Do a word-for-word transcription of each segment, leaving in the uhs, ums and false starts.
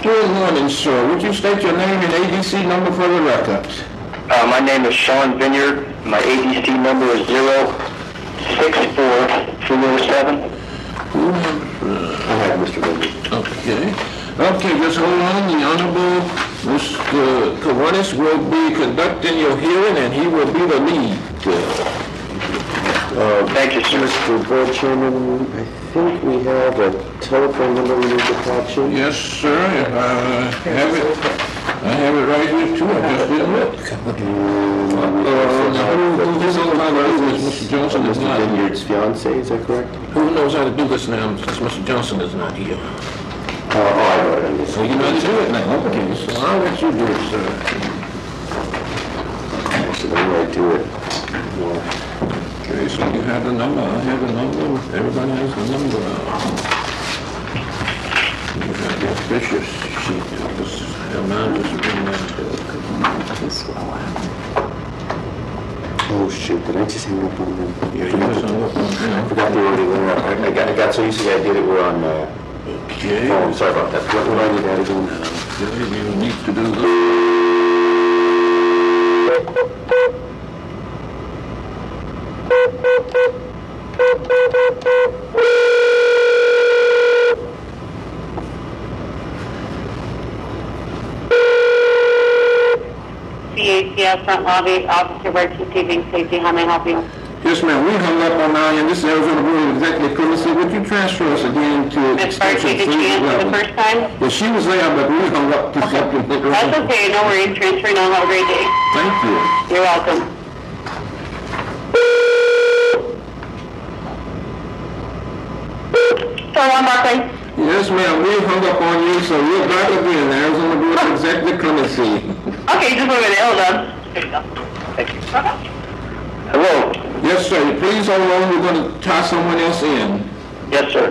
Good morning, sir. Would you state your name and A D C number for the record? Uh, my name is Sean Vineyard. My A D C number is zero six four three zero seven. I have Mister Vineyard. Okay. Okay, just hold on. The Honorable Mister Coronis will be conducting your hearing, and he will be the lead. Uh, Thank you, sir. Mister Board Chairman, I think we have a telephone number we need to patch in. Yes, sir. If I have it, I have it right here too. I just didn't look. Uh, who, who knows how to do this? Mister Johnson is Mister not here. Vineyard's fiance, is that correct? Who knows how to do this now since Mister Johnson is not here? Uh, oh, I know it. I missed So you know how to do it now. Okay, so I'll let you do it, sir. So the way I do it. Yeah. Okay, so you have the number, I have the number, everybody has the number. You have the official sheet, this amount is written down. Oh, shoot, did I just hang up on them? Yeah, you just hung up on I them. forgot they already were. I, I got, I got so used to the idea that we're on, uh, Okay. phone. Sorry about that. What, what do I need to add again? Okay, you need to do this. C A C S front lobby, Officer Bird, receiving safety. How may I help you? Yes, ma'am, we hung up on now, and this is Arizona Board of Executive Primacy. Would you transfer us again to Miz Barkley, did you answer the first time? Well, she was there, but we hung up to something. That's okay, no worries. Transferring on. Have a great day. Thank you. You're welcome. So, one Barkley. Yes, ma'am, we hung up on you, so we're back again, Arizona Board of Executive Clemency. Okay, just a minute. Hold on. There you go. Thank you. Hello. Yes, sir, please hold on, we're going to tie someone else in. Yes, sir.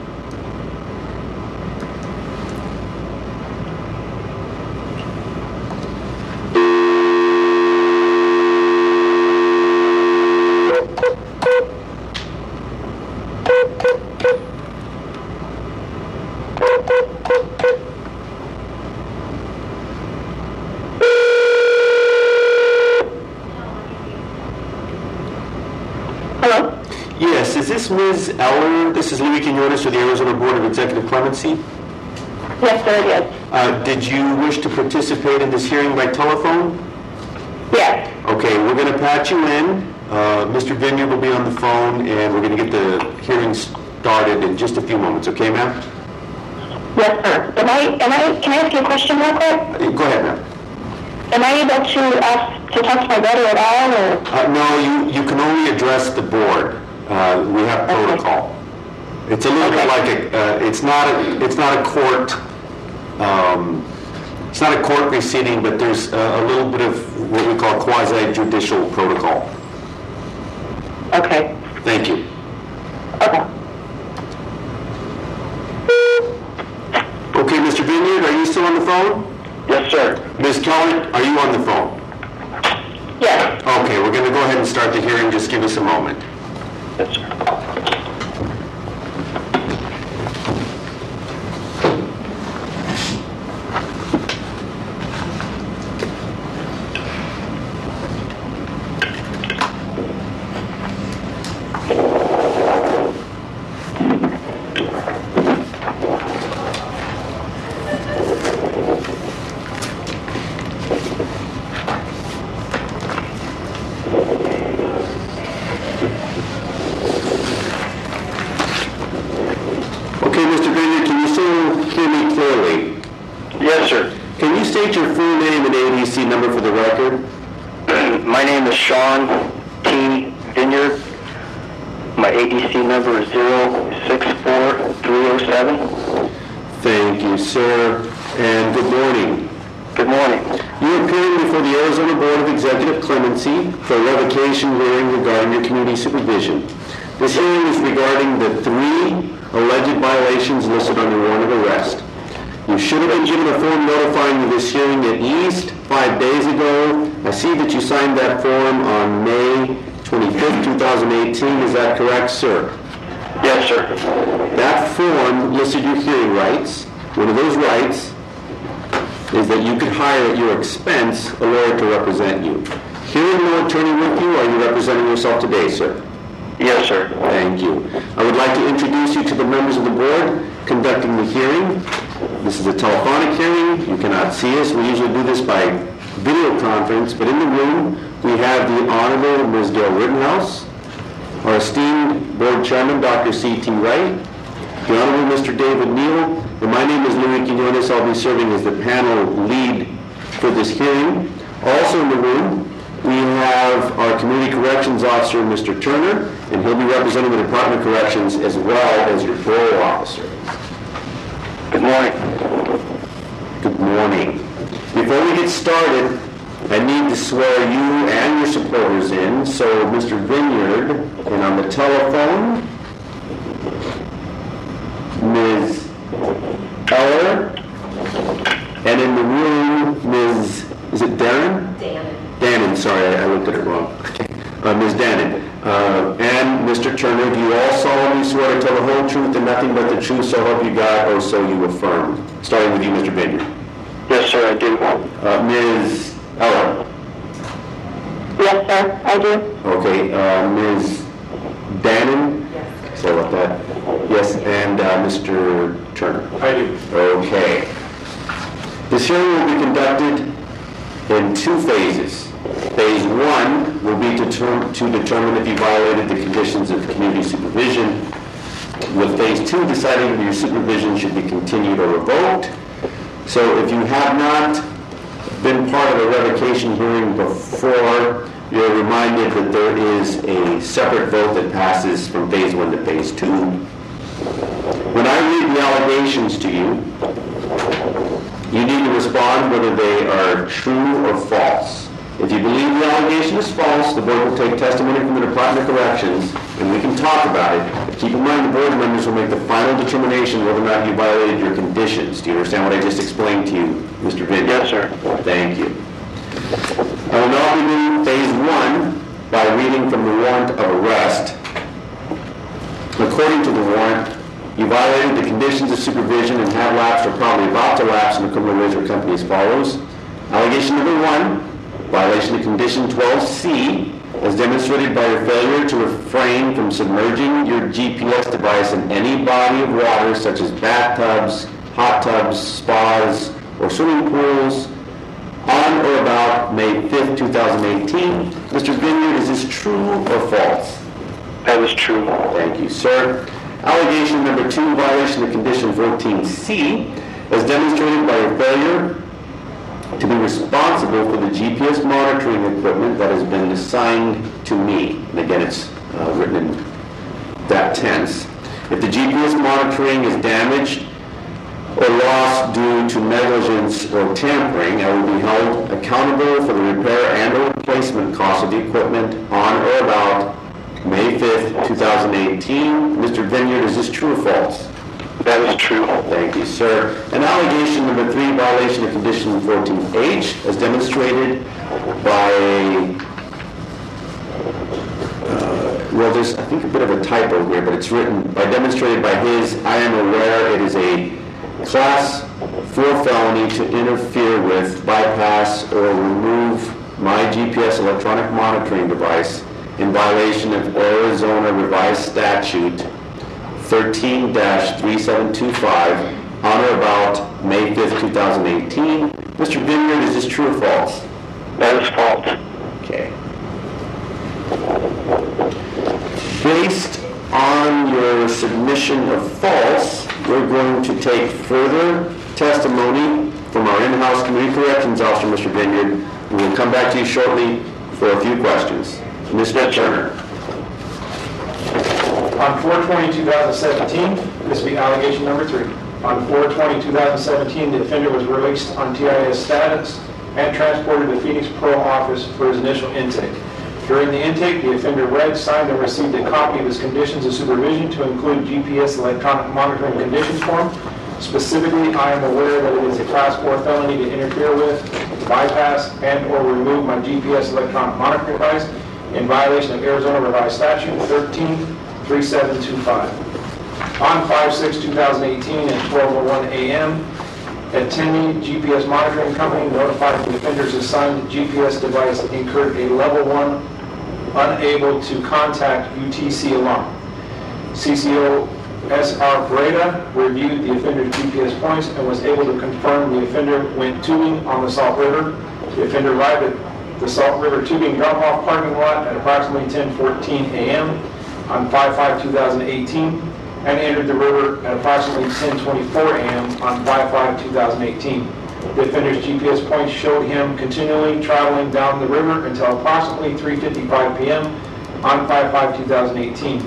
Hello? Yes, is this Miz Eller? This is Louis Quinones with the Arizona Board of Executive Clemency. Yes, sir, it is. Uh, did you wish to participate in this hearing by telephone? Yes. Okay, we're going to patch you in. Uh, Mister Vineyard will be on the phone, and we're going to get the hearing started in just a few moments. Okay, ma'am? Yes, sir. Am I, am I, can I ask you a question real quick? Uh, Go ahead, ma'am. Am I able to ask, to talk to my brother at all, or? Uh, no, you, you can only address the board. Uh, we have Okay. protocol. It's a little bit Okay. like a, uh, it's not a, it's not a court, um, it's not a court proceeding, but there's a, a little bit of what we call quasi-judicial protocol. Okay. Thank you. Okay. Okay, Mister Vineyard, are you still on the phone? Yes, sir. Miz Keller, are you on the phone? Yes. Okay, we're going to go ahead and start the hearing. Just give us a moment. Yes, sir. Okay, Mister Vineyard, can you still hear me clearly? Yes, sir. Can you state your full name and A D C number for the record? My name is Sean T. Vineyard. My A D C number is zero six four three zero seven. Thank you, sir, and good morning. Good morning. You are appearing before the Arizona Board of Executive Clemency for a revocation hearing regarding your community supervision. This hearing is regarding the three alleged violations listed on your warrant of arrest. You should have been given a form notifying you of this hearing at least five days ago. I see that you signed that form on May twenty-fifth, two thousand eighteen. Is that correct, sir? Yes, sir. That form listed your hearing rights. One of those rights is that you could hire at your expense a lawyer to represent you. Hearing no attorney with you, are you representing yourself today, sir? Yes, sir. Thank you. I would like to introduce you to the members of the board conducting the hearing. This is a telephonic hearing. You cannot see us. We usually do this by video conference, but in the room we have the Honorable Miz Gail Rittenhouse, our esteemed board chairman, Doctor C T Wright, the Honorable Mister David Neal, and my name is Louis Quinones. I'll be serving as the panel lead for this hearing. Also in the room, we have our Community Corrections Officer, Mister Turner, and he'll be representing the Department of Corrections as well as your parole officer. Good morning. Good morning. Before we get started, I need to swear you and your supporters in. So, Mister Vineyard, and on the telephone, Miz Eller, and in the room, Miz is it Darren? Dannon. Dannon, sorry, I, I looked at it wrong. Uh, Miz Dannon. Uh, and Mister Turner, do you all solemnly swear to tell the whole truth and nothing but the truth, so help you God, or so you affirm? Starting with you, Mister Vineyard. Yes, sir, I do. Uh, Miz Eller. Yes, sir, I do. Okay, uh, Miz Dannon? Yes. Sorry about that. Yes, and uh, Mister Turner? I do. Okay. This hearing will be conducted in two phases. Phase one will be to, term, to determine if you violated the conditions of community supervision, with phase two deciding if your supervision should be continued or revoked. So if you have not been part of a revocation hearing before, you're reminded that there is a separate vote that passes from phase one to phase two. When I read the allegations to you, you need to respond whether they are true or false. If you believe the allegation is false, the board will take testimony from the Department of Corrections, and we can talk about it. But keep in mind, the board members will make the final determination whether or not you violated your conditions. Do you understand what I just explained to you, Mister Vineyard? Yes, sir. Thank you. I will now begin phase one by reading from the warrant of arrest. According to the warrant, you violated the conditions of supervision and have lapsed or probably about to lapse in the criminal razor company as follows. Allegation number one, violation of condition twelve C, as demonstrated by your failure to refrain from submerging your G P S device in any body of water such as bathtubs, hot tubs, spas, or swimming pools on or about May fifth, two thousand eighteen. Mister Vineyard, is this true or false? That was true. Thank you, sir. Allegation number two, violation of condition fourteen C, as demonstrated by your failure to be responsible for the G P S monitoring equipment that has been assigned to me. And again, it's uh, written in that tense. If the G P S monitoring is damaged or lost due to negligence or tampering, I will be held accountable for the repair and or replacement cost of the equipment on or about May fifth, two thousand eighteen. Mister Vineyard, is this true or false? That was true. Thank you, sir. And allegation number three, violation of condition fourteen H, as demonstrated by a, uh, well, there's, I think, a bit of a typo here, but it's written, by demonstrated by his, I am aware it is a class four felony to interfere with, bypass, or remove my G P S electronic monitoring device in violation of Arizona Revised Statute thirteen dash three seven two five on or about May fifth, two thousand eighteen. Mister Vineyard, is this true or false? That is false. Okay. Based on your submission of false, we're going to take further testimony from our in-house community corrections officer, Mister Vineyard, and we'll come back to you shortly for a few questions. Mister Turner. On four twenty two thousand seventeen, this will be allegation number three. On four twenty two thousand seventeen, the offender was released on T I S status and transported to the Phoenix Parole Office for his initial intake. During the intake, the offender read, signed, and received a copy of his conditions of supervision to include G P S electronic monitoring conditions form. Specifically, I am aware that it is a class four felony to interfere with, bypass, and or remove my G P S electronic monitoring device in violation of Arizona Revised Statute thirteen three seven two five. On five six two thousand eighteen at twelve oh one a m, Attending G P S monitoring company notified the offender's assigned G P S device incurred a level one unable to contact U T C alarm. C C O S R Breda reviewed the offender's G P S points and was able to confirm the offender went tubing on the Salt River. The offender arrived at the Salt River tubing drop-off parking lot at approximately ten fourteen a m on five five two thousand eighteen and entered the river at approximately ten twenty-four a m on five five two thousand eighteen. The offender's G P S points showed him continually traveling down the river until approximately three fifty-five p m on five five two thousand eighteen.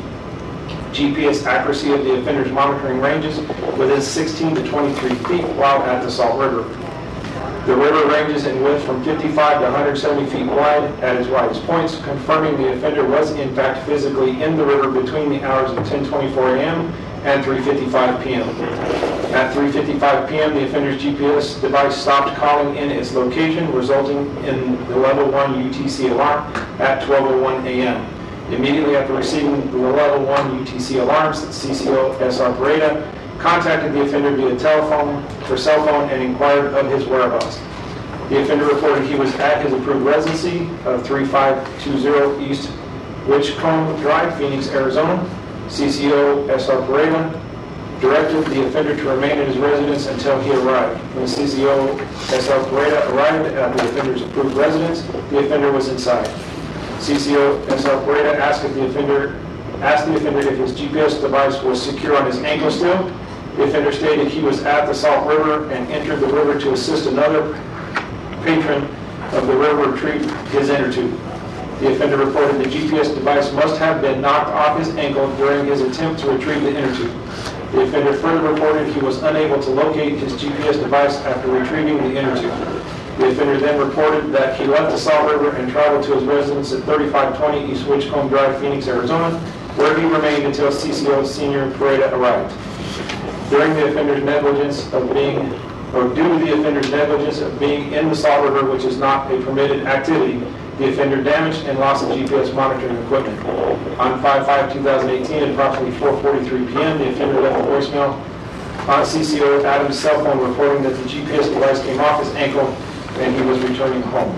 G P S accuracy of the offender's monitoring ranges within sixteen to twenty-three feet while at the Salt River. The river ranges in width from fifty-five to one hundred seventy feet wide at its widest points, confirming the offender was in fact physically in the river between the hours of ten twenty-four a m and three fifty-five p m At three fifty-five p m, the offender's G P S device stopped calling in its location, resulting in the level one U T C alarm at twelve oh one a m Immediately after receiving the level one U T C alarms, C C O S R Breda contacted the offender via telephone or cell phone and inquired of his whereabouts. The offender reported he was at his approved residency of three five two zero East Witchcomb Drive, Phoenix, Arizona. C C O S R Breda directed the offender to remain in his residence until he arrived. When C C O S R Breda arrived at the offender's approved residence, the offender was inside. C C O S R Breda asked if the offender asked the offender if his G P S device was secure on his ankle still. The offender stated he was at the Salt River and entered the river to assist another patron of the river retrieve his inner tube. The offender reported the G P S device must have been knocked off his ankle during his attempt to retrieve the inner tube. The offender further reported he was unable to locate his G P S device after retrieving the inner tube. The offender then reported that he left the Salt River and traveled to his residence at thirty-five twenty East Witchcomb Drive, Phoenix, Arizona, where he remained until C C O Senior Pareda arrived. During the offender's negligence of being, or due to the offender's negligence of being in the Salt River, which is not a permitted activity, the offender damaged and lost the G P S monitoring equipment. On five five two thousand eighteen at approximately four forty-three p m, the offender left a voicemail on C C O Adams' cell phone reporting that the G P S device came off his ankle and he was returning home.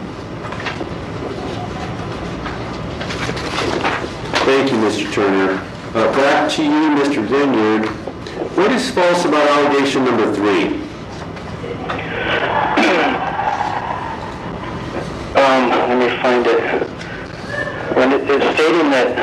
Thank you, Mister Turner. Uh, back to you, Mister Vineyard. What is false about allegation number three? Um, let me find it. When it, it's stating that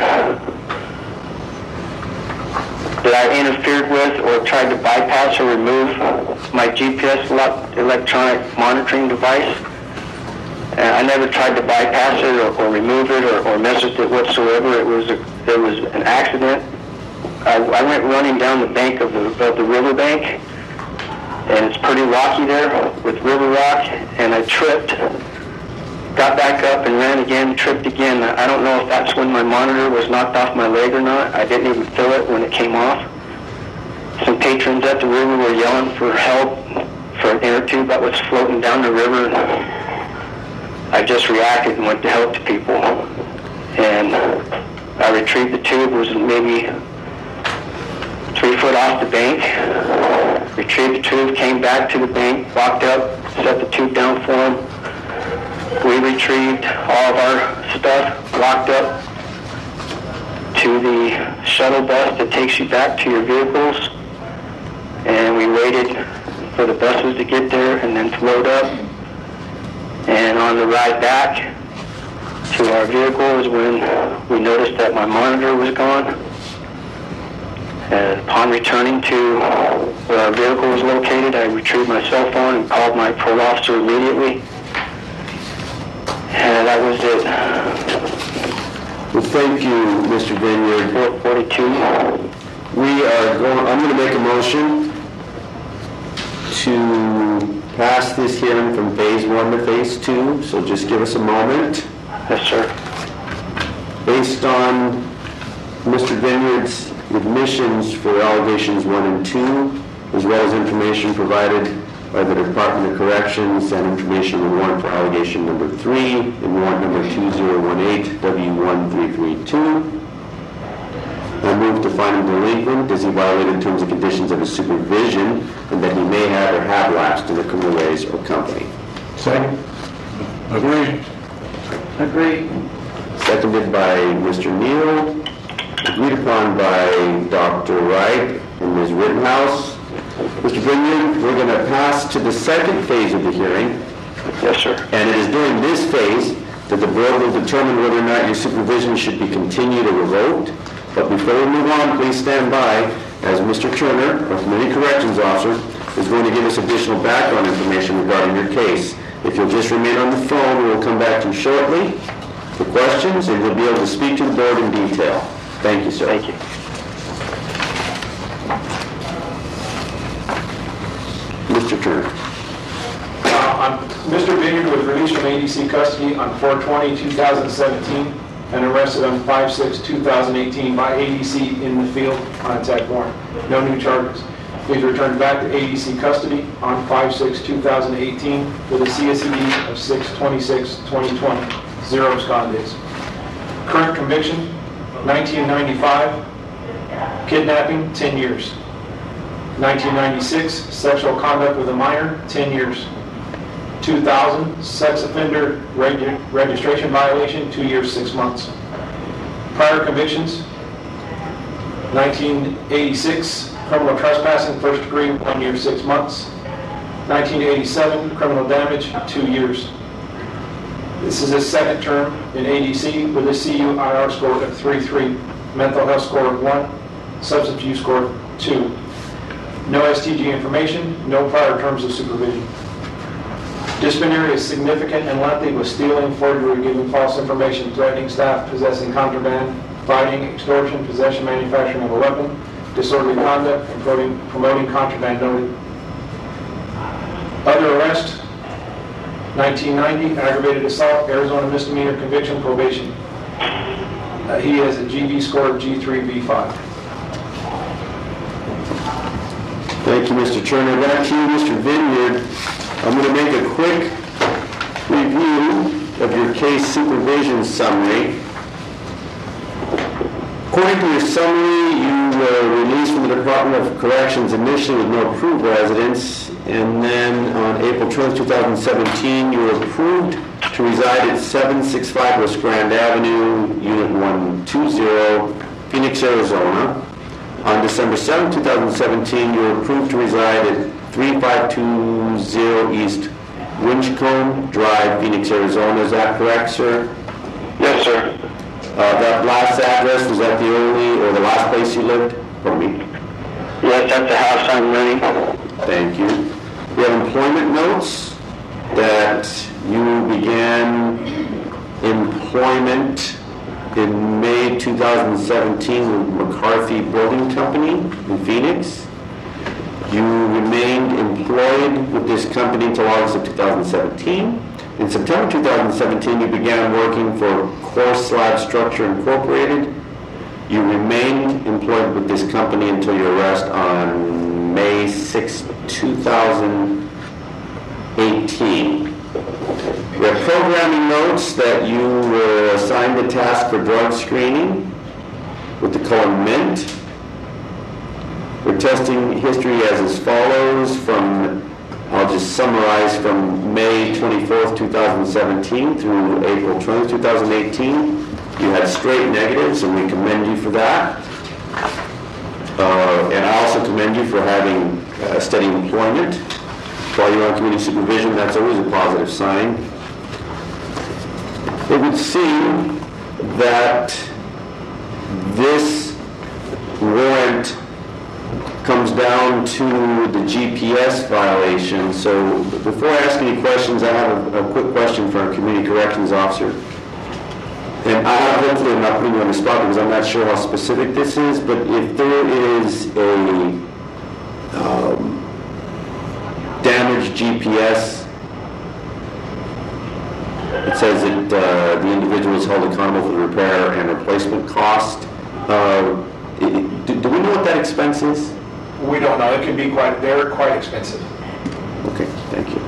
that I interfered with or tried to bypass or remove my G P S electronic monitoring device. And I never tried to bypass it or, or remove it or, or mess with it whatsoever. It was a, there was an accident. I, I went running down the bank of the, of the riverbank, and it's pretty rocky there with river rock, and I tripped, got back up and ran again, tripped again. I don't know if that's when my monitor was knocked off my leg or not. I didn't even feel it when it came off. Some patrons at the river were yelling for help for an inner tube that was floating down the river. I just reacted and went to help the people. And I retrieved the tube. It was maybe three foot off the bank. Retrieved the tube, came back to the bank, walked up, set the tube down for them. We retrieved all of our stuff, walked up to the shuttle bus that takes you back to your vehicles, and we waited for the buses to get there and then to load up. And on the ride back to our vehicle is when we noticed that my monitor was gone. And upon returning to where our vehicle was located, I retrieved my cell phone and called my parole officer immediately. And that was it. Well, thank you, Mister Vineyard. four forty-two. We are going, I'm going to make a motion to pass this hearing from phase one to phase two, so just give us a moment. Yes, sir. Based on Mister Vineyard's admissions for allegations one and two, as well as information provided by the Department of Corrections and information in warrant for allegation number three in warrant number two zero one eight W one three three two. I move to find him delinquent as he violated terms and conditions of his supervision and that he may have or have lapsed in the criminal ways or company. Second. Agree. Agree. Seconded by Mister Neal, agreed upon by Doctor Wright and Miz Rittenhouse. Mister Vineyard, we're going to pass to the second phase of the hearing. Yes, sir. And it is during this phase that the board will determine whether or not your supervision should be continued or revoked. But before we move on, please stand by as Mister Turner, our Community Corrections Officer, is going to give us additional background information regarding your case. If you'll just remain on the phone, we'll come back to you shortly for questions, and you'll be able to speak to the board in detail. Thank you, sir. Thank you. Mister Turner. Uh, on- Mister Vineyard was released from A D C custody on four twenty two thousand seventeen and arrested on five six two thousand eighteen by A D C in the field on attack warrant. No new charges. He was returned back to A D C custody on five six two thousand eighteen with a C S E D of six twenty-six twenty twenty, zero abscond days. Current conviction, nineteen ninety-five, kidnapping, ten years. nineteen ninety-six, sexual conduct with a minor, ten years. two thousand, sex offender reg- registration violation, two years, six months. Prior convictions, nineteen eighty-six, criminal trespassing, first degree, one year, six months. nineteen eighty-seven, criminal damage, two years. This is his second term in A D C with a C U I R score of three three, mental health score of one, substance use score of two. No S T G information, no prior terms of supervision. Disciplinary is significant and lengthy with stealing, forgery, giving false information, threatening staff, possessing contraband, fighting, extortion, possession, manufacturing of a weapon, disorderly conduct, and promoting, promoting contraband noted. Other arrest, nineteen ninety, aggravated assault, Arizona misdemeanor conviction, probation. Uh, he has a G B score of G three V five. Thank you, Mister Turner. Back to you, Mister Vineyard. I'm going to make a quick review of your case supervision summary. According to your summary, you were released from the Department of Corrections initially with no approved residence, and then on April twelfth, two thousand seventeen, you were approved to reside at seven sixty-five West Grand Avenue, Unit one twenty, Phoenix, Arizona. On December seventh, two thousand seventeen, you were approved to reside at thirty-five twenty East Winchcombe Drive, Phoenix, Arizona. Is that correct, sir? Yes, sir. Uh, that last address, was that the only or the last place you lived? For me. Yes, that's the house I'm renting. Thank you. We have employment notes that you began employment in May two thousand seventeen with McCarthy Building Company in Phoenix. You remained employed with this company until August of two thousand seventeen. In September two thousand seventeen, you began working for Core Slab Structure Incorporated. You remained employed with this company until your arrest on May sixth, two thousand eighteen. We have programming notes that you were assigned the task for drug screening with the color mint. We're testing history as as follows from, I'll just summarize, from May twenty-fourth, two thousand seventeen through April twentieth, two thousand eighteen. You had straight negatives, and we commend you for that. Uh, and I also commend you for having uh, steady employment. While you're on community supervision, that's always a positive sign. It would seem that this warrant comes down to the G P S violation. So before I ask any questions, I have a, a quick question for our community corrections officer. And I hopefully I'm not putting you on the spot because I'm not sure how specific this is, but if there is a um, damaged G P S, it says that uh, the individual is held accountable for the repair and replacement cost. Uh, it, do, do we know what that expense is? We don't know. It can be quite, they're quite expensive. Okay, thank you.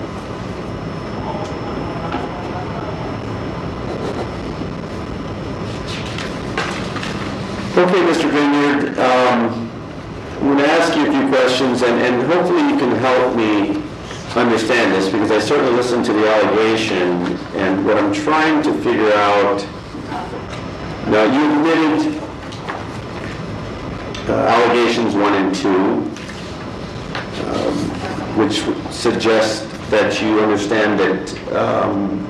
Okay, Mister Vineyard, um, I'm going to ask you a few questions, and, and hopefully you can help me understand this, because I certainly listened to the allegation, and what I'm trying to figure out, now you admitted uh, allegations one and two, um, which suggest that you understand that um,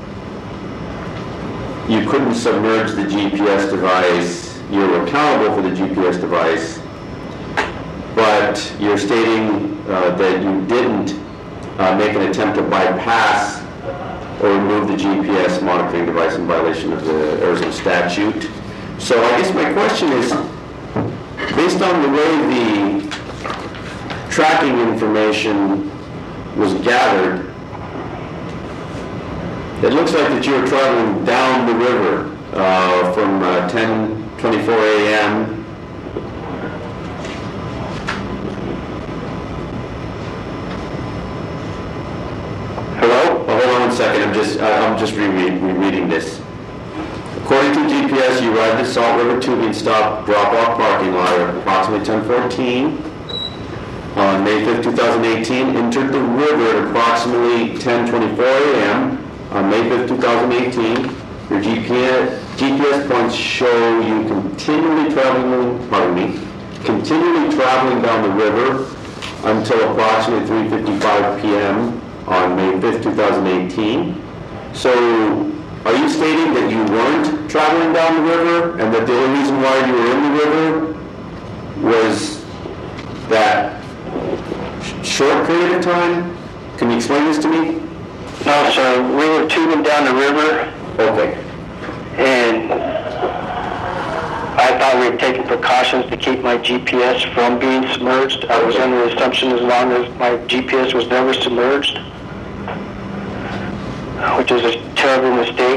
you couldn't submerge the G P S device, you're accountable for the G P S device, but you're stating uh, that you didn't uh, make an attempt to bypass or remove the G P S monitoring device in violation of the Arizona statute. So I guess my question is, based on the way the tracking information was gathered, it looks like that you were traveling down the river uh, from uh, ten twenty-four a m Hello? Oh, hold on one second. I'm just uh, I'm just reread, rereading this. According to G P S, you arrived at Salt River Tubing Stop drop-off parking lot at approximately ten fourteen on May fifth, two thousand eighteen. Entered the river at approximately ten twenty-four a m on May fifth, two thousand eighteen. Your G P S, G P S points show you continually traveling, pardon me, continually traveling down the river until approximately three fifty-five p m on May fifth, two thousand eighteen. So, are you stating that you weren't traveling down the river, and that the only reason why you were in the river was that sh- short period of time? Can you explain this to me? No, sir. We were tubing down the river, Okay. and I thought we were taking precautions to keep my G P S from being submerged. I was under the assumption as long as my G P S was never submerged, which was a terrible mistake.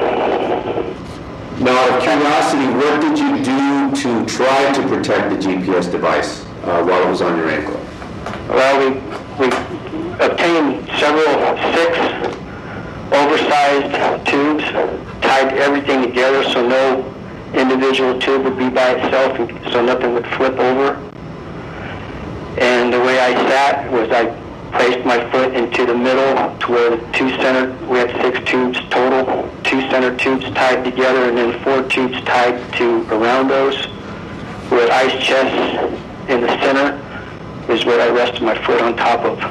Now, out of curiosity, what did you do to try to protect the G P S device uh, while it was on your ankle? Well, we, we obtained several six oversized tubes, tied everything together so no individual tube would be by itself, so nothing would flip over. And the way I sat was I placed my foot into the middle to where the two center, we had six tubes total, two center tubes tied together, and then four tubes tied to around those. With ice chest in the center is where I rested my foot on top of.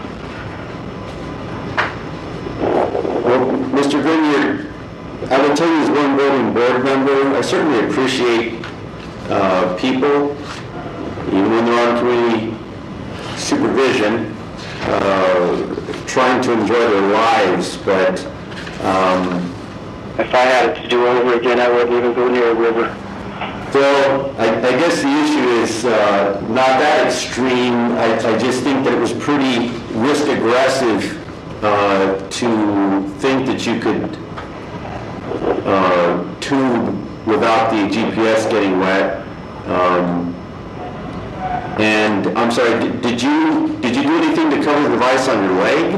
Well, Mister Vineyard, I will tell you as one voting board member, I certainly appreciate uh, people, even when they're on community supervision, uh, trying to enjoy their lives, but um, If I had it to do over again, I wouldn't even go near a river. well, I, I guess the issue is uh, not that extreme. I, I just think that it was pretty risk aggressive uh, to think that you could uh, tube without the G P S getting wet. Um, and I'm sorry, did, did you did you do anything to cover the device on your leg?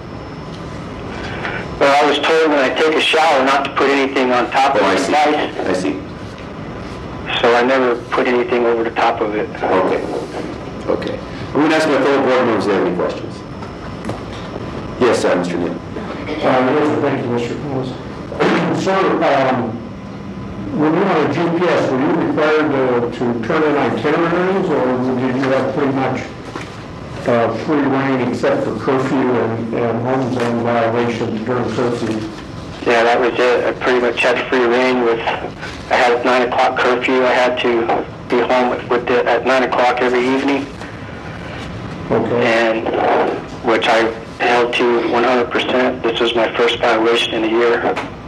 Well, I was told when I take a shower not to put anything on top of Oh, I the see. device, I see. so I never put anything over the top of it. Okay. Okay. I'm going to ask my fellow board members if they have any questions. Yes, uh, Mister Neal. Uh, yes, thank you, Mister Collins. Sir, um, when you were on a G P S, were you required to, to turn in itineraries, or did you have pretty much uh, free reign except for curfew and, and home zone violations during curfew? Yeah, that was it. I pretty much had free reign with, I had a nine o'clock curfew. I had to be home with, with it at nine o'clock every evening, Okay. and which I held to one hundred percent. This was my first violation in a year.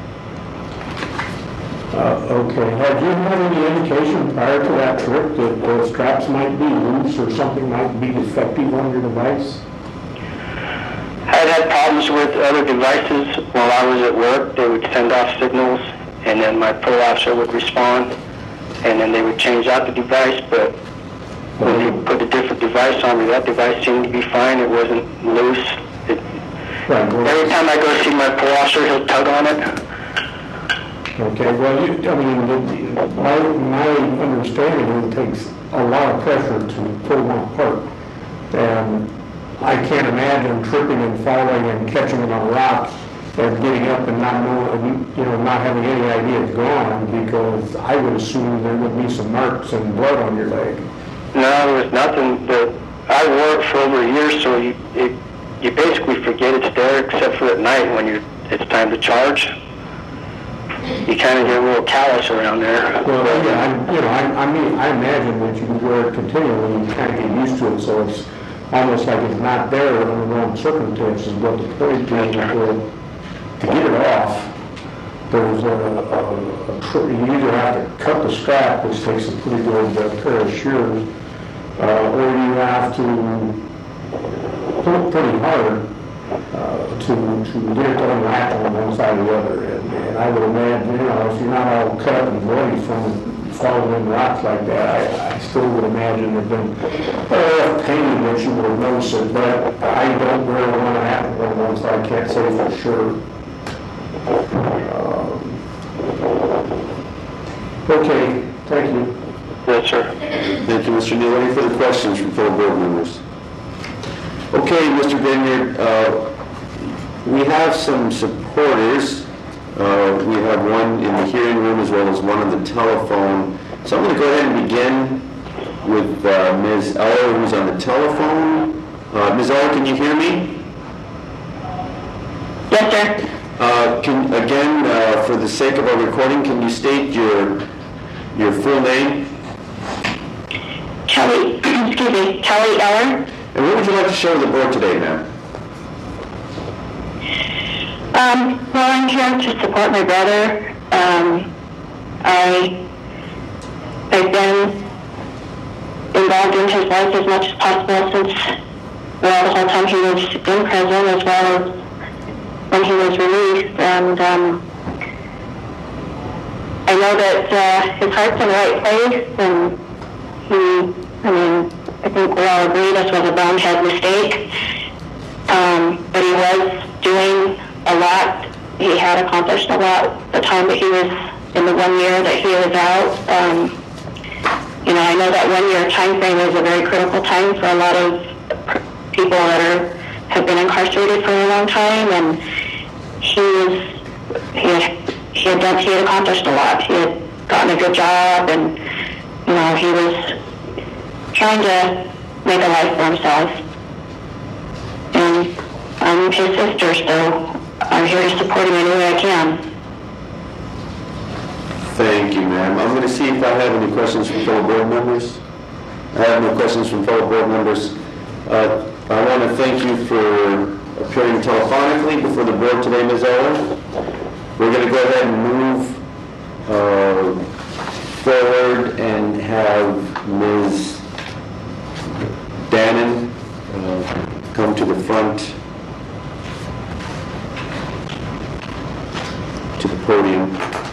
Uh, okay. Have you had any indication prior to that trip that the straps might be loose or something might be defective on your device? I had had problems with other devices while I was at work. They would send off signals, and then my patrol officer would respond, and then they would change out the device, but when they put a different device on me, that device seemed to be fine. It wasn't loose. It, Right. Well, every time I go see my patrol officer, he'll tug on it. Okay, well, you, I mean, the- my, my understanding is it takes a lot of pressure to pull one apart. And I can't imagine tripping and falling and catching it on a rock and getting up and not knowing, you know, not having any idea it's gone, because I would assume there would be some marks and blood on your leg. No, there was nothing. But I wore it for over a year, so you it, you basically forget it's there, except for at night when you it's time to charge. You kind of get a little callous around there. Well, yeah, I, you know, I, I mean, I imagine that you wear it continually, you kind of get used to it, so it's almost like it's not there under normal circumstances, but the point is to, to get it off, there's a, a, a tr- you either have to cut the strap, which takes a pretty good uh, pair of shears, uh, or you have to pull pretty hard uh, to, to get it to unlatch on one side or the other. And, and I would imagine, you know, if you're not all cut and bloody from falling in rocks like that, I, I still would imagine there'd been uh, pain that you would have noticed it, but I don't really want to happen one once, so I can't say for sure. Um, okay, thank you. Yes, sir. Thank you, Mister Neal. Any further questions from fellow board members? Okay, Mister Vineyard, uh, we have some supporters. Uh, we have one in the hearing room as well as one on the telephone. So I'm going to go ahead and begin with uh, Miz Eller, who's on the telephone. Uh, Miz Eller, can you hear me? Yes, sir. Uh, can, again, uh, for the sake of our recording, can you state your your full name? Kelly, excuse me, Kelly Eller. And what would you like to share with the board today, ma'am? Um, well, I'm here to support my brother. Um, I, I've been involved in his life as much as possible since, well, the whole time he was in prison, as well as when he was released. And um, I know that uh, his heart's in the right place, and he, I mean, I think we all agree this was a bonehead mistake. Um, but he was doing a lot. He had accomplished a lot the time that he was in the one year that he was out. Um, you know, I know that one year time frame is a very critical time for a lot of people that are have been incarcerated for a long time, and he was he had he had done he had accomplished a lot. He had gotten a good job, and you know, he was trying to make a life for himself. And I'm his sister, so I'm here to support him any way I can. Thank you, ma'am. I'm going to see if I have any questions from fellow board members. I have no questions from fellow board members. Uh, I want to thank you for appearing telephonically before the board today, Miz Eller. We're going to go ahead and move uh, forward and have Miz Dannon uh, come to the front to the podium.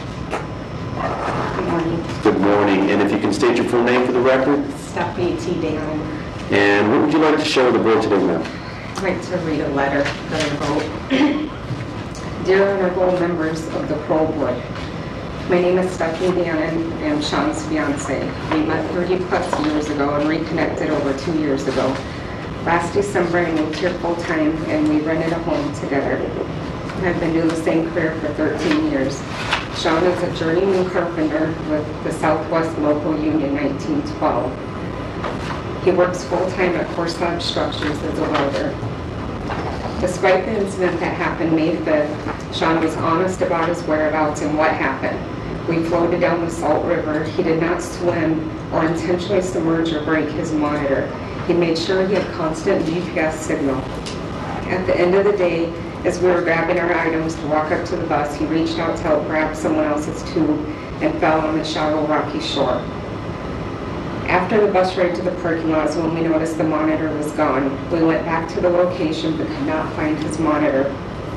Good morning. Good morning. And if you can state your full name for the record. Stephanie T. Dannon. And what would you like to share with the board today, ma'am? I'd like to read a letter that I wrote. Dear honorable members of the Parole Board, my name is Stephanie Dannon. I am Sean's fiance. We met thirty plus years ago and reconnected over two years ago. Last December, I moved here full time and we rented a home together. I've been doing the same career for thirteen years. Sean is a journeyman carpenter with the Southwest Local Union nineteen twelve. He works full-time at Corsage Structures as a welder. Despite the incident that happened May fifth, Sean was honest about his whereabouts and what happened. We floated down the Salt River. He did not swim or intentionally submerge or break his monitor. He made sure he had constant G P S signal. At the end of the day, as we were grabbing our items to walk up to the bus, he reached out to help grab someone else's tube and fell on the shallow, rocky shore. After the bus ride to the parking lot is when we noticed the monitor was gone. We went back to the location but could not find his monitor.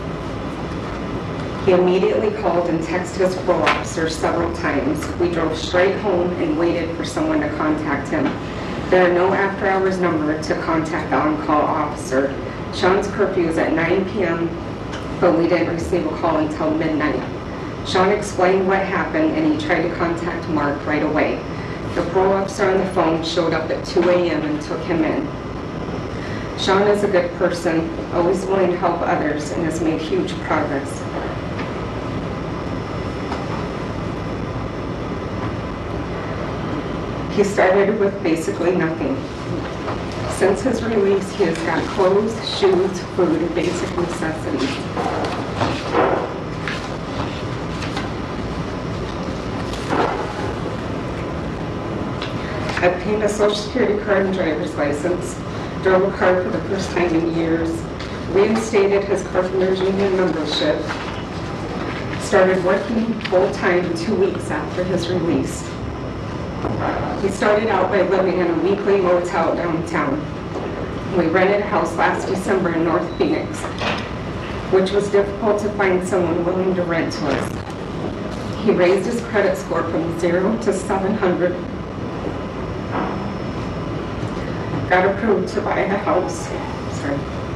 He immediately called and texted his parole officer several times. We drove straight home and waited for someone to contact him. There are no after-hours number to contact the on-call officer. Sean's curfew is at nine p m, but we didn't receive a call until midnight. Sean explained what happened and he tried to contact Mark right away. The parole officer on the phone showed up at two A M and took him in. Sean is a good person, always willing to help others, and has made huge progress. He started with basically nothing. Since his release, he has got clothes, shoes, food, and basic necessities. Obtained a Social Security card and driver's license, drove a car for the first time in years, reinstated his Carpenters Union membership, started working full-time two weeks after his release. He started out by living in a weekly motel downtown. We rented a house last December in North Phoenix, which was difficult to find someone willing to rent to us. He raised his credit score from zero to seven hundred. Got approved to buy a house. Sorry.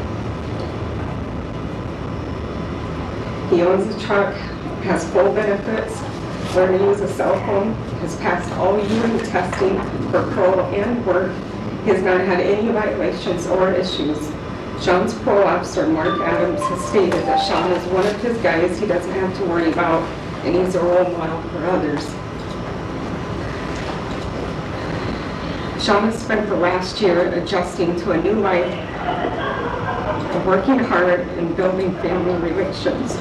He owns a truck, has full benefits, learned to use a cell phone, has passed all U M testing for parole and work. He has not had any violations or issues. Sean's parole officer, Mark Adams, has stated that Sean is one of his guys he doesn't have to worry about, and he's a role model for others. Sean has spent the last year adjusting to a new life, working hard and building family relations.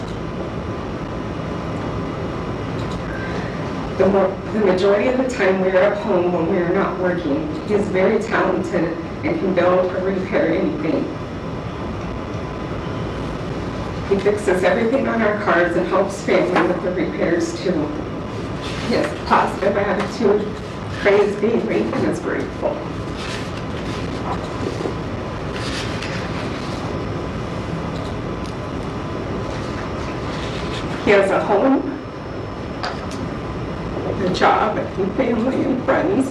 The, more, the majority of the time we are at home when we are not working. He is very talented and can build or repair anything. He fixes everything on our cars and helps family with the repairs too. He has a positive attitude, prays daily, and is grateful. He has a home, a job, and family and friends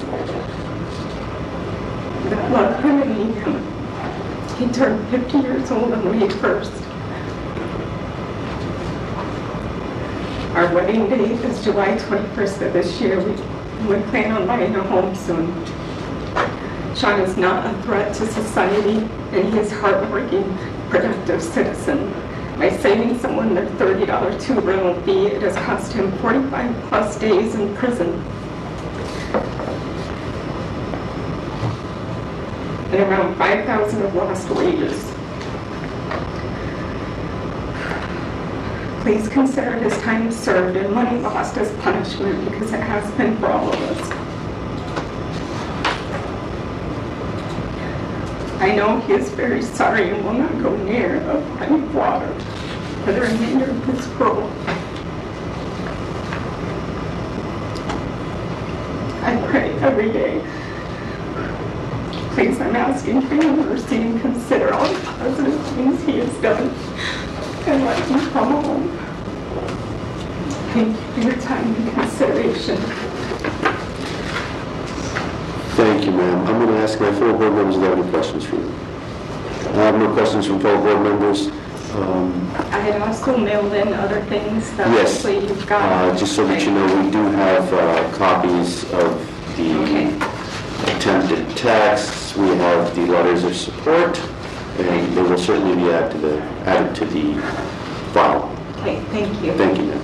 that love him and need him. He turned fifty years old on May first. Our wedding date is July twenty-first of this year. We, we plan on buying a home soon. Sean is not a threat to society, and he is a hardworking, productive citizen. By saving someone their thirty dollar two-room fee, it has cost him forty-five plus days in prison. And around five thousand of lost wages. Please consider his time served and money lost as punishment, because it has been for all of us. I know he is very sorry and will not go near a body of water for the remainder of his parole. I pray every day. Please, I'm asking for your mercy and consider all the positive things he has done and let him come home. Thank you for your time and consideration. Thank you, ma'am. I'm going to ask my fellow board members if they have any questions for you. I have no questions from fellow board members. Um, I had also mailed in other things that yes, hopefully you've got. uh, just so that you know, we do have uh, copies of the Okay. attempted texts. We have the letters of support, and they will certainly be added to the, added to the file. Okay, thank you. Thank you, ma'am.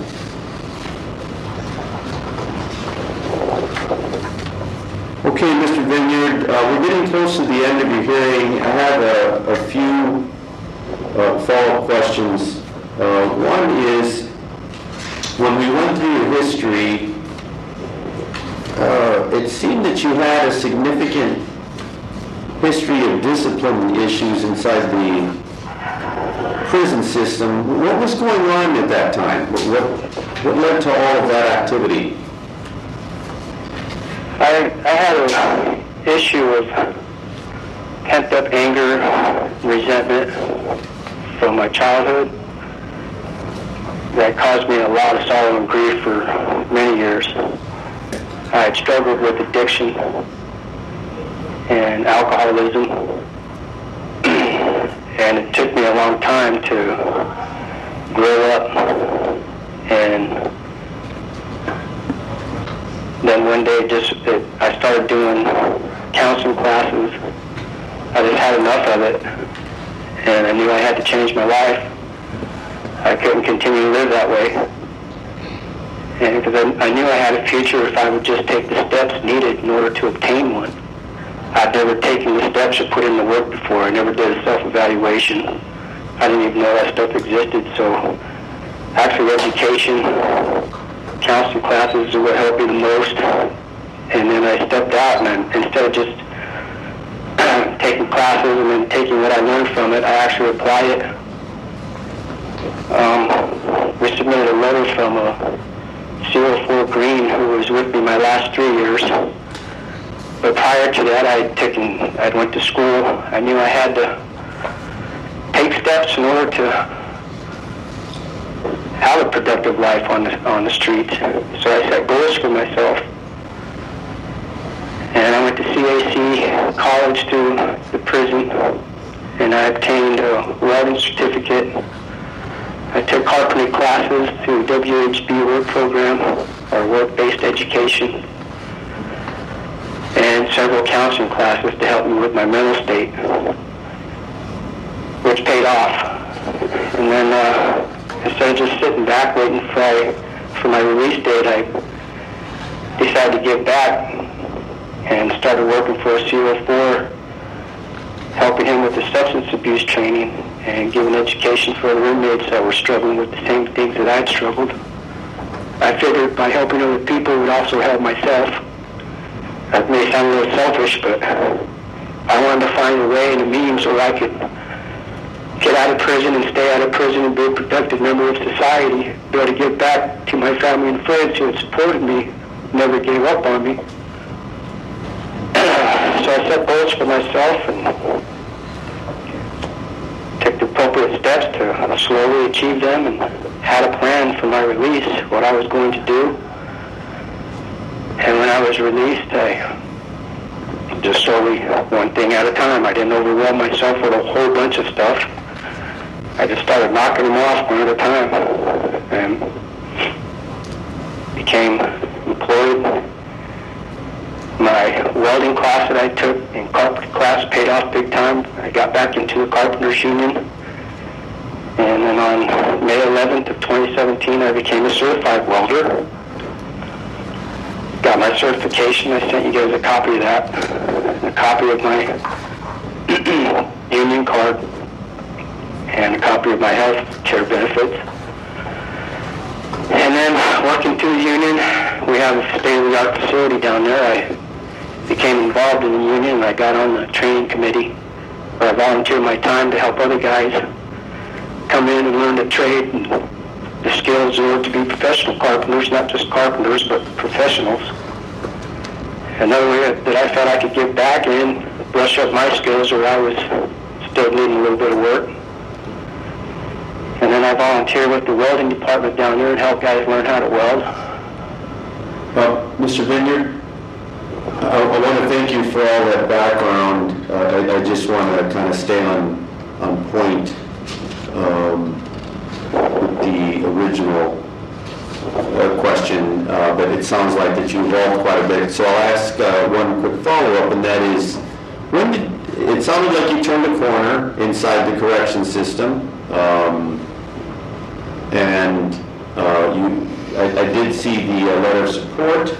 Okay, Mister Vineyard, uh, we're getting close to the end of your hearing. I have a, a few uh, follow-up questions. Uh, one is, when we went through your history, uh, it seemed that you had a significant history of discipline issues inside the prison system. What was going on at that time? What, what led to all of that activity? I, I had an issue of pent-up anger, resentment from my childhood that caused me a lot of sorrow and grief for many years. I had struggled with addiction and alcoholism, and it took me a long time to grow up and one day just it, I started doing counseling classes. I just had enough of it, and I knew I had to change my life. I couldn't continue to live that way, and because I, I knew I had a future if I would just take the steps needed in order to obtain one. I'd never taken the steps or put in the work before. I never did a self-evaluation. I didn't even know that stuff existed. So actually education, counseling classes are what helped me the most. And then I stepped out, and I, instead of just taking classes and then taking what I learned from it, I actually apply it. Um, we submitted a letter from a C O four Green who was with me my last three years. But prior to that, I'd taken, I'd went to school. I knew I had to take steps in order to have a productive life on the, on the streets. So I set goals for myself. And I went to C A C college through the prison, and I obtained a welding certificate. I took carpentry classes through W H B work program, or work-based education, and several counseling classes to help me with my mental state, which paid off. And then uh, instead of just sitting back waiting for, I, for my release date, I decided to give back and started working for a C O four, helping him with the substance abuse training and giving education for other inmates that were struggling with the same things that I'd struggled. I figured by helping other people it would also help myself. That may sound a little selfish, but I wanted to find a way and a means where I could get out of prison and stay out of prison and be a productive member of society, be able to give back to my family and friends who had supported me, never gave up on me. So I set goals for myself and took the appropriate steps to slowly achieve them, and had a plan for my release, what I was going to do. And when I was released, I just slowly, one thing at a time. I didn't overwhelm myself with a whole bunch of stuff. I just started knocking them off one at a time and became employed. My welding class that I took in carpentry class paid off big time. I got back into the Carpenters Union. And then on May eleventh of twenty seventeen, I became a certified welder. Got my certification. I sent you guys a copy of that. A copy of my union card. And a copy of my health care benefits. And then working through the union, we have a state-of-the-art facility down there. I became involved in the union, and I got on the training committee where I volunteered my time to help other guys come in and learn the trade and the skills in order to be professional carpenters, not just carpenters, but professionals. Another way that I felt I could give back and brush up my skills where I was still needing a little bit of work. And then I volunteered with the welding department down there and help guys learn how to weld. Well, Mister Vineyard, I, I want to thank you for all that background. Uh, I, I just want to kind of stay on, on point um, with the original uh, question, uh, but it sounds like that you evolved quite a bit. So I'll ask uh, one quick follow-up, and that is, when did, it sounded like you turned a corner inside the correction system, um, and uh, you, I, I did see the uh, letter of support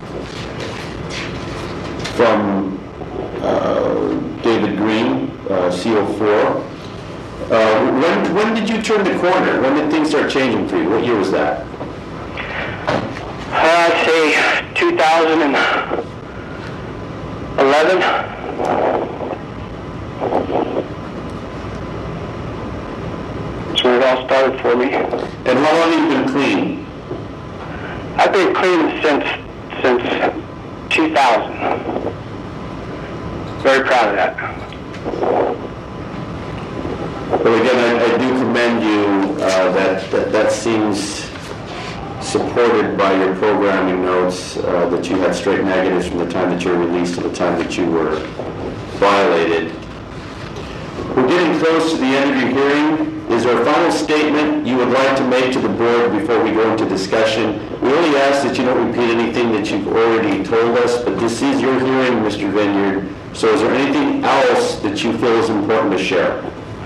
from uh, David Green, uh, C O four. Uh, when, when did you turn the corner? When did things start changing for you? What year was that? Uh, I'd say two thousand eleven. That's when it all started for me. And how long have you been clean? I've been clean since since two thousand. Very proud of that. Well, again, I, I do commend you. Uh, that, that that seems supported by your programming notes, uh, that you had straight negatives from the time that you were released to the time that you were violated. We're getting close to the end of your hearing. Is there a final statement you would like to make to the board before we go into discussion? We only ask that you don't repeat anything that you've already told us, but this is your hearing, Mister Vineyard. So is there anything else that you feel is important to share?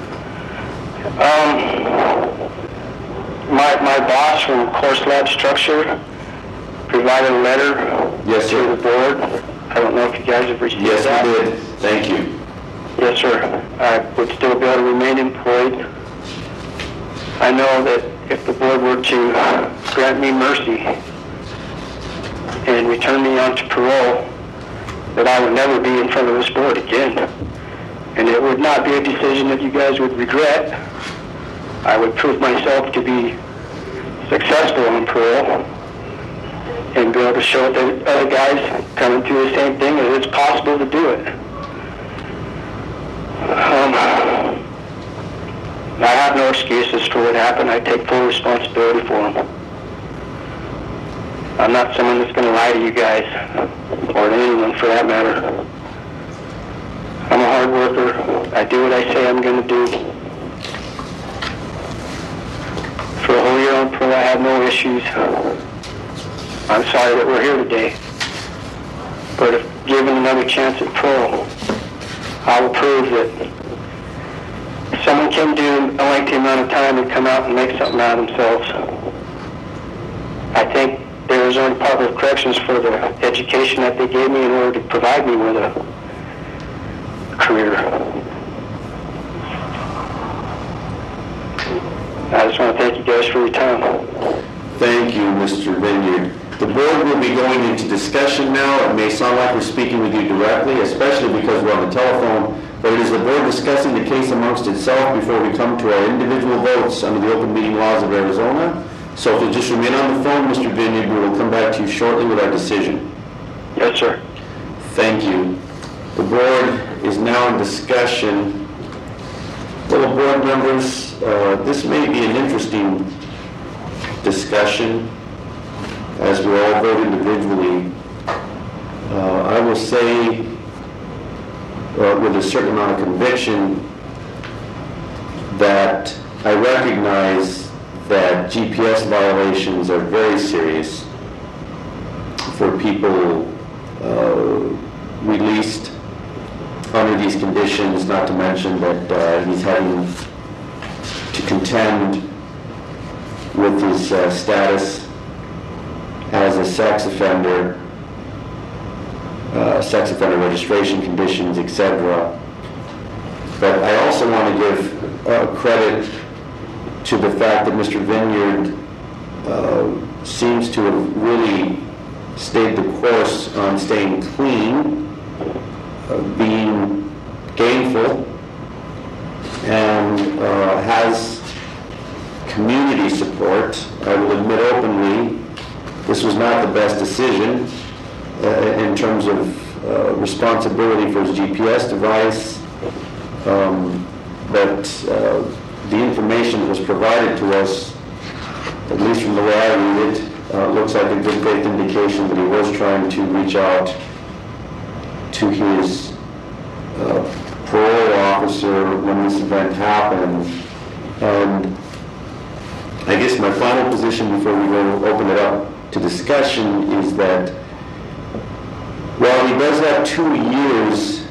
Um, my, my boss from Course Lab Structure provided a letter Yes, to sir. the board. I don't know if you guys have received Yes, that. we did. Thank you. Yes, sir. I would still be able to remain employed. I know that if the board were to grant me mercy and return me onto parole, that I would never be in front of this board again. And it would not be a decision that you guys would regret. I would prove myself to be successful on parole and be able to show the other guys coming through the same thing that it's possible to do it. Um, I have no excuses for what happened. I take full responsibility for them. I'm not someone that's going to lie to you guys, or to anyone for that matter. I'm a hard worker. I do what I say I'm going to do. For a whole year on parole, I have no issues. I'm sorry that we're here today. But if given another chance at parole, I will prove that someone can do a lengthy amount of time and come out and make something out of themselves. I think the Arizona Department of Corrections for the education that they gave me in order to provide me with a career. I just want to thank you guys for your time. Thank you, Mister Vineyard. The board will be going into discussion now. It may sound like we're speaking with you directly, especially because we're on the telephone, but it is the board discussing the case amongst itself before we come to our individual votes under the open meeting laws of Arizona. So if you'll just remain on the phone, Mister Vineyard, we will come back to you shortly with our decision. Yes, sir. Thank you. The board is now in discussion. Fellow board members, uh, this may be an interesting discussion as we all vote individually. Uh, I will say uh, with a certain amount of conviction that I recognize that G P S violations are very serious for people uh, released under these conditions, not to mention that uh, he's having to contend with his uh, status as a sex offender, uh, sex offender registration conditions, et cetera. But I also want to give uh, credit to the fact that Mister Vineyard uh, seems to have really stayed the course on staying clean, uh, being gainful, and uh, has community support. I will admit openly, this was not the best decision uh, in terms of uh, responsibility for his G P S device, um, but uh, the information that was provided to us, at least from the way I read it, uh, looks like a good faith indication that he was trying to reach out to his uh, parole officer when this event happened. And I guess my final position before we go open it up to discussion is that while he does have two years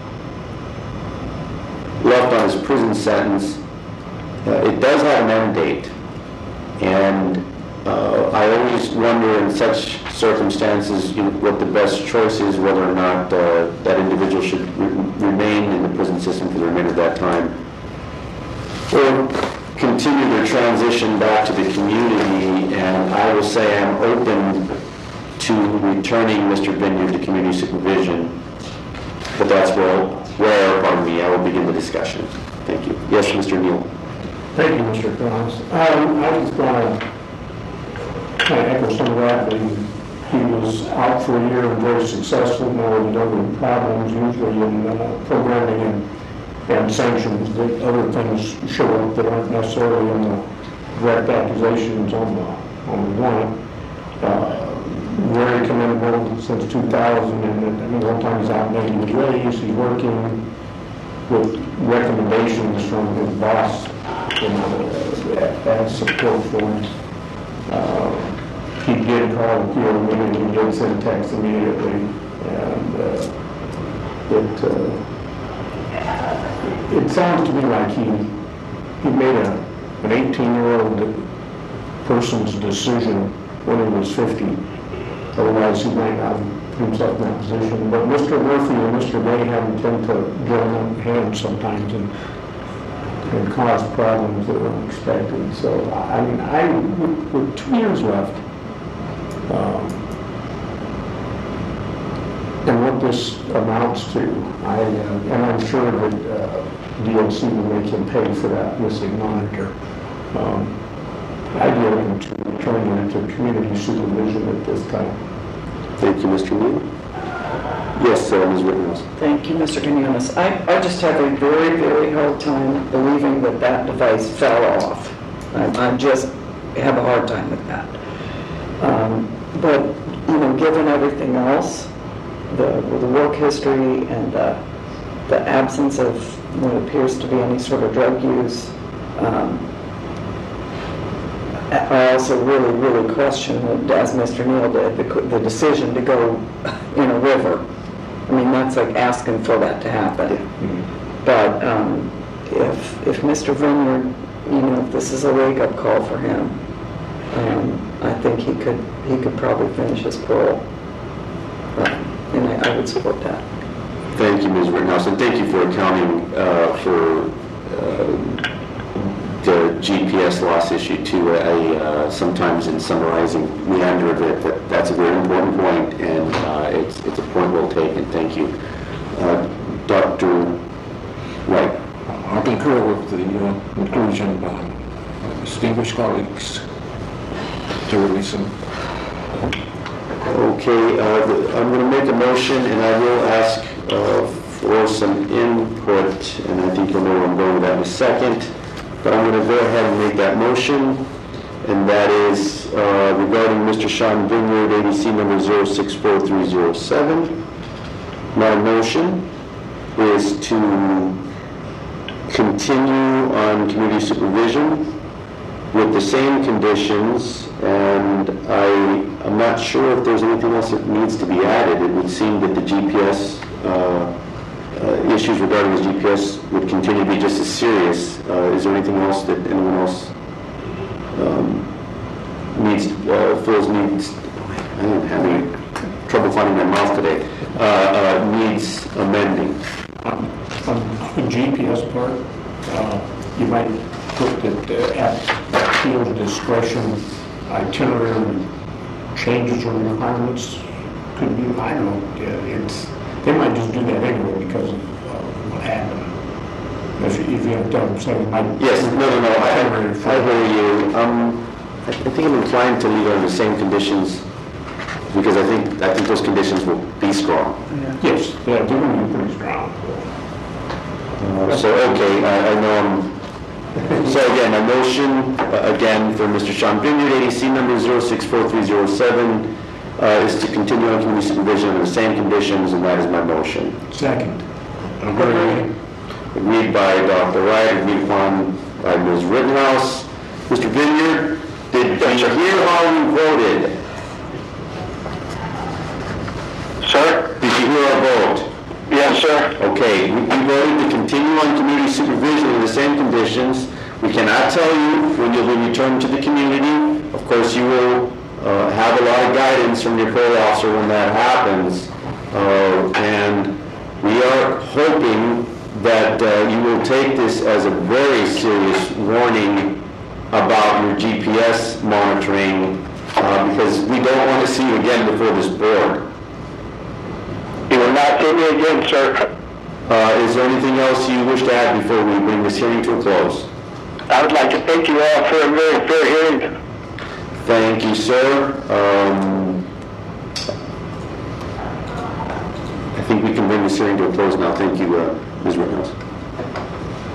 left on his prison sentence, uh, it does have an end date. And uh, I always wonder in such circumstances, you know, what the best choice is, whether or not uh, that individual should re remain in the prison system for the remainder of that time, or continue their transition back to the community. And I will say I'm open to returning Mister Vineyard to community supervision, but that's where, where pardon me, I will begin the discussion. Thank you. Yes, Mister Neal. Thank you, Mister Collins. Um, I was going to kind of echo some of that. But he, he was out for a year and very successful. Now with no problems, usually in uh, programming and, and sanctions. The other things show up that aren't necessarily in the direct accusations on the on the warrant. Uh, very commendable since two thousand, and I mean, one time he's out making his raise, he's working. with recommendations from his boss, you know, that, that support for him. Uh, he did call the P O meeting, he did send text immediately, and uh, it, uh, it sounds to me like he, he made a, an eighteen-year-old person's decision when he was fifty. Otherwise, he might not have put himself in that position. But Mister Murphy and Mister Mayhem tend to join up hands sometimes and, and cause problems that were unexpected. So, I mean, I, with, with two years left, um, and what this amounts to, I, uh, and I'm sure that uh, D O C will make him pay for that missing monitor. Um, I give him to return into community supervision at this time. Thank you, Mister Neal. Yes, uh, Miz Rittenhouse. Thank you, Mister Quinones. I, I just have a very, very hard time believing that that device fell off. I, I just have a hard time with that. Um, but, you know, given everything else, the, the work history and uh, the absence of what appears to be any sort of drug use, um, I also really, really question, as Mister Neal did, the, the decision to go in a river. I mean, that's like asking for that to happen. Mm-hmm. But um, if if Mister Vineyard, you know, if this is a wake-up call for him, um, I think he could he could probably finish his parole, um, and I, I would support that. Thank you, Miz Rittenhouse, and thank you for accounting uh, for uh, the G P S loss issue too. I, uh, sometimes in summarizing meander of it, that, that's a very important point, and uh, it's it's a point well taken. Thank you, uh, Doctor Wright. I concur with the uh, conclusion by my distinguished colleagues to release him. Okay, uh, the, I'm going to make a motion, and I will ask uh, for some input, and I think you'll know where I'm going with that in a second. But I'm going to go ahead and make that motion, and that is uh, regarding Mister Sean Vineyard, A D C number zero six four three zero seven. My motion is to continue on community supervision with the same conditions, and I am not sure if there's anything else that needs to be added. It would seem that the G P S uh, Uh, issues regarding his G P S would continue to be just as serious. Uh, is there anything else that anyone else um, needs, uh, feels needs, I am having trouble finding my mouth today, uh, uh, needs amending? Um, on the G P S part, uh, you might put that uh, at at field discretion, itinerary changes or requirements could be, I don't know, uh, it's, they might just do that anyway because of uh, what happened. If you, if you have done something like... Yes, no, no, no, I, I hear you. Um, I, I think I'm inclined to leave it on the same conditions because I think I think those conditions will be strong. Yeah. Yes, they're going to be pretty strong. Uh, so, okay, I, I know I'm... So again, a motion, uh, again, for Mister Sean Vineyard, A D C number zero six four three zero seven, uh, is to continue on community supervision under the same conditions, and that is my motion. Second. Agreed. Agreed by Doctor Wright, agreed upon by Miz Rittenhouse. Mister Vineyard, did you hear how we voted? Sir? Did you hear our vote? Yes, sir. Okay, we we voted to continue on community supervision in the same conditions. We cannot tell you when you'll be returned to the community. Of course, you will uh, have a lot of guidance from your parole officer when that happens. Uh, and we are hoping that uh, you will take this as a very serious warning about your G P S monitoring, uh, because we don't want to see you again before this board. You will not see me again, sir. Uh, is there anything else you wish to add before we bring this hearing to a close? I would like to thank you all for a very fair hearing. Thank you, sir. Um, I think we can bring this hearing to a close now. Thank you, uh, Miz Rittenhouse.